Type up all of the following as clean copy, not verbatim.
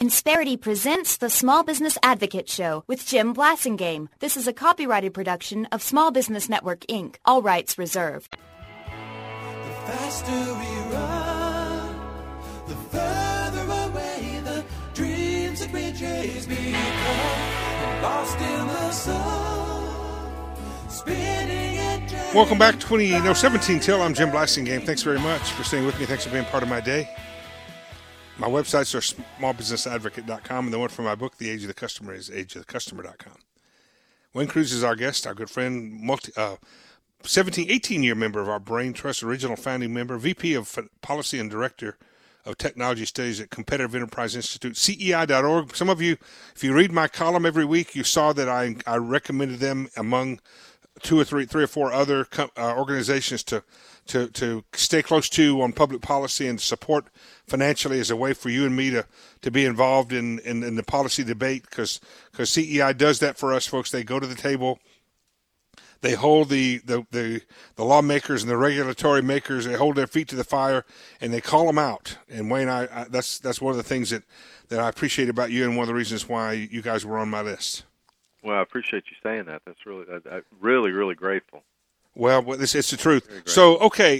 Insperity presents the Small Business Advocate Show with Jim Blasingame. This is a copyrighted production of Small Business Network, Inc. All rights reserved. The faster we run, the further away the dreams that we chase become. Lost in the sun, spinning at Welcome back to 17 Till. I'm Jim Blasingame. Thanks very much for staying with me. Thanks for being part of my day. My websites are smallbusinessadvocate.com, and the one for my book, The Age of the Customer, is ageofthecustomer.com. Wayne Cruz is our guest, our good friend, 18-year member of our Brain Trust, original founding member, VP of Policy and Director of Technology Studies at Competitive Enterprise Institute, CEI.org. Some of you, if you read my column every week, you saw that I recommended them among three or four other organizations to stay close to on public policy and support financially as a way for you and me to be involved in the policy debate, because CEI does that for us, folks. They go to the table. They hold the lawmakers and the regulatory makers. They hold their feet to the fire, and they call them out. And Wayne, that's one of the things that I appreciate about you, and one of the reasons why you guys were on my list. Well, I appreciate you saying that. That's I'm really, really grateful. Well, it's the truth. So, okay,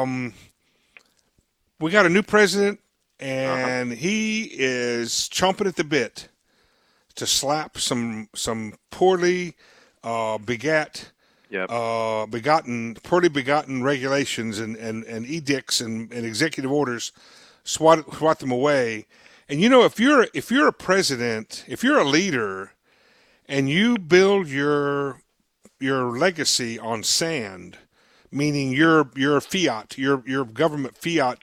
we got a new president, and he is chomping at the bit to slap some poorly begotten regulations and edicts and executive orders, swat them away. And if you're a president, if you're a leader, and you build your legacy on sand, meaning your fiat, your government fiat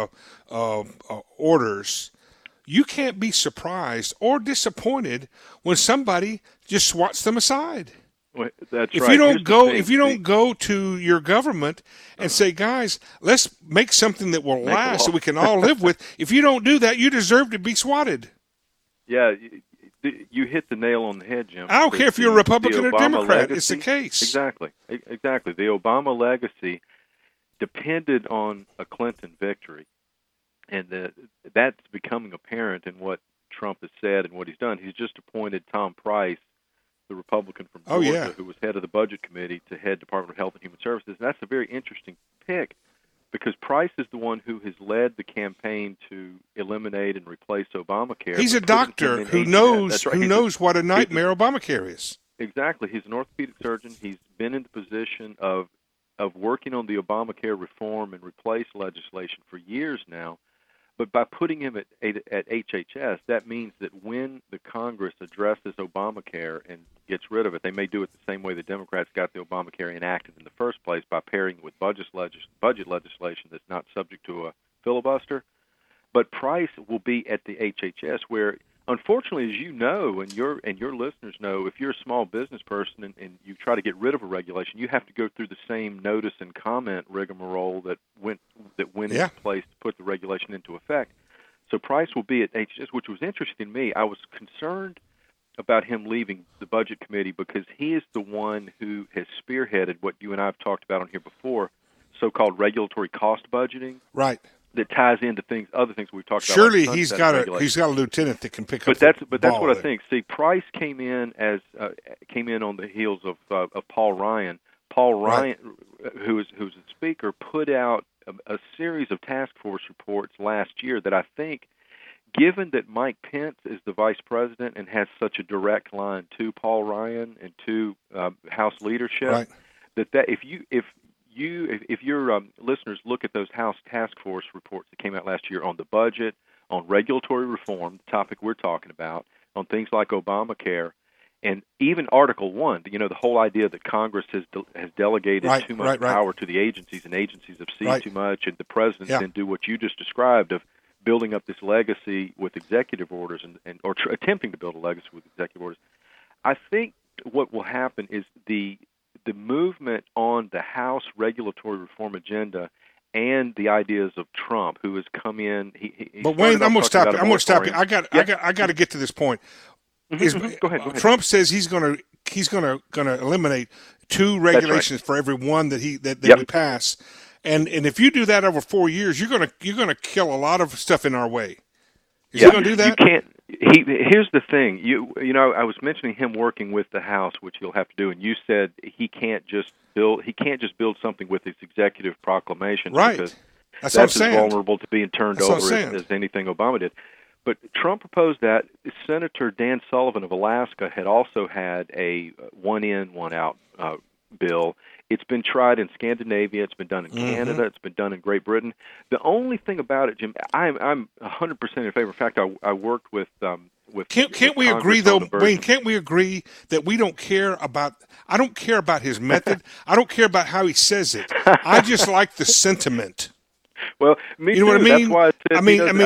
orders, you can't be surprised or disappointed when somebody just swats them aside. Well, that's if right. You don't go to your government and say, guys, let's make something that will last so we can all live with. If you don't do that, you deserve to be swatted. Yeah. You hit the nail on the head, Jim. I don't care if you're a Republican or Democrat. It's the case. Exactly. The Obama legacy depended on a Clinton victory, and that's becoming apparent in what Trump has said and what he's done. He's just appointed Tom Price, the Republican from Georgia, who was head of the Budget Committee, to head Department of Health and Human Services. And that's a very interesting pick, because Price is the one who has led the campaign to eliminate and replace Obamacare. He's a doctor who knows what a nightmare Obamacare is. Exactly. He's an orthopedic surgeon. He's been in the position of working on the Obamacare reform and replace legislation for years now. But by putting him at HHS, that means that when the Congress addresses Obamacare and gets rid of it, they may do it the same way the Democrats got the Obamacare enacted in the first place, by pairing it with budget legislation that's not subject to a filibuster. But Price will be at the HHS, where, unfortunately, as you know, and your listeners know, if you're a small business person and you try to get rid of a regulation, you have to go through the same notice and comment rigmarole that went into place to put the regulation into effect. So Price will be at HHS, which was interesting to me. I was concerned about him leaving the Budget Committee because he is the one who has spearheaded what you and I have talked about on here before, so-called regulatory cost budgeting. Right. That ties into other things we've talked about. Surely he's got a lieutenant that can pick up. But that's what I think. See, Price came in on the heels of Paul Ryan. Paul Ryan, who's a speaker, put out a series of task force reports last year that I think, given that Mike Pence is the vice president and has such a direct line to Paul Ryan and to House leadership, that if your listeners look at those House task force reports that came out last year on the budget, on regulatory reform, the topic we're talking about, on things like Obamacare, and even Article 1, the whole idea that Congress has delegated too much power to the agencies, and agencies have seized too much, and the president then do what you just described of building up this legacy with executive orders or attempting to build a legacy with executive orders. I think what will happen is the movement on the House regulatory reform agenda and the ideas of Trump, who has come in. But Wayne, I'm going to stop you. I got to get to this point. Go ahead. Trump says he's going to eliminate 2 regulations for every one that we pass, and if you do that over 4 years, you're going to kill a lot of stuff in our way. Is he going to do that? Here's the thing. You know, I was mentioning him working with the House, which he'll have to do, and you said he can't just build something with his executive proclamation, right? Because that's as saying. vulnerable to being turned over as anything Obama did. But Trump proposed that. Senator Dan Sullivan of Alaska had also had a one-in, one-out bill. It's been tried in Scandinavia. It's been done in Canada. It's been done in Great Britain. The only thing about it, Jim, I'm 100% in favor. In fact, I worked with Can't we agree, though, Wayne? Can't we agree that we don't care about? I don't care about his method. I don't care about how he says it. I just like the sentiment. Well, me you know too. what I mean? That's why I said,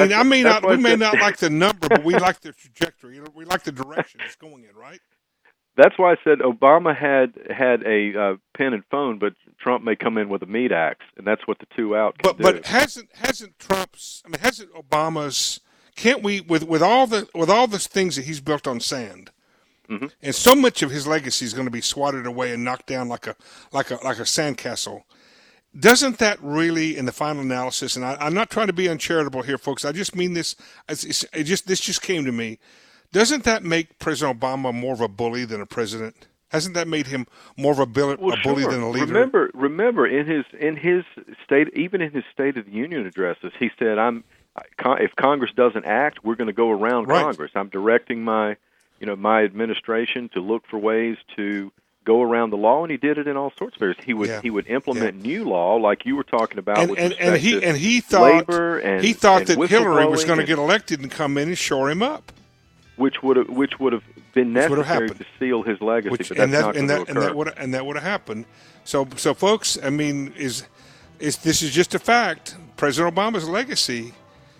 we may not like the number, but we like the trajectory. We like the direction it's going in, right? That's why I said Obama had a pen and phone, but Trump may come in with a meat axe, and that's what the two out can do. But hasn't Trump's? I mean, hasn't Obama's? Can't we with all the things that he's built on sand, and so much of his legacy is going to be swatted away and knocked down like a sandcastle? Doesn't that really, in the final analysis, and I'm not trying to be uncharitable here, folks. I just mean this. This just came to me. Doesn't that make President Obama more of a bully than a president? Hasn't that made him more of a bully than a leader? Remember, in his state, even in his State of the Union addresses, he said, "If Congress doesn't act, we're going to go around Congress. I'm directing my administration to look for ways to go around the law," and he did it in all sorts of areas. He would implement new law, like you were talking about, and he thought labor he thought that Hillary was going to get elected and come in and shore him up, which would have been necessary to seal his legacy. But that's not going to occur. And that would have happened. So folks, I mean, this is just a fact. President Obama's legacy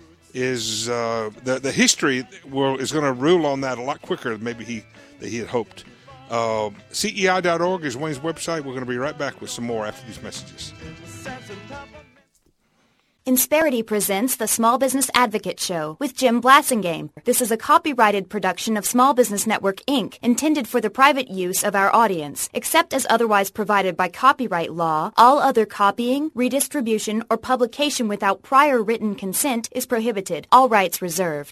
is the history is going to rule on that a lot quicker than maybe he had hoped. CEI.org is Wayne's website. We're going to be right back with some more after these messages. Insperity presents the Small Business Advocate Show with Jim Blasingame. This is a copyrighted production of Small Business Network, Inc., intended for the private use of our audience. Except as otherwise provided by copyright law, all other copying, redistribution, or publication without prior written consent is prohibited. All rights reserved.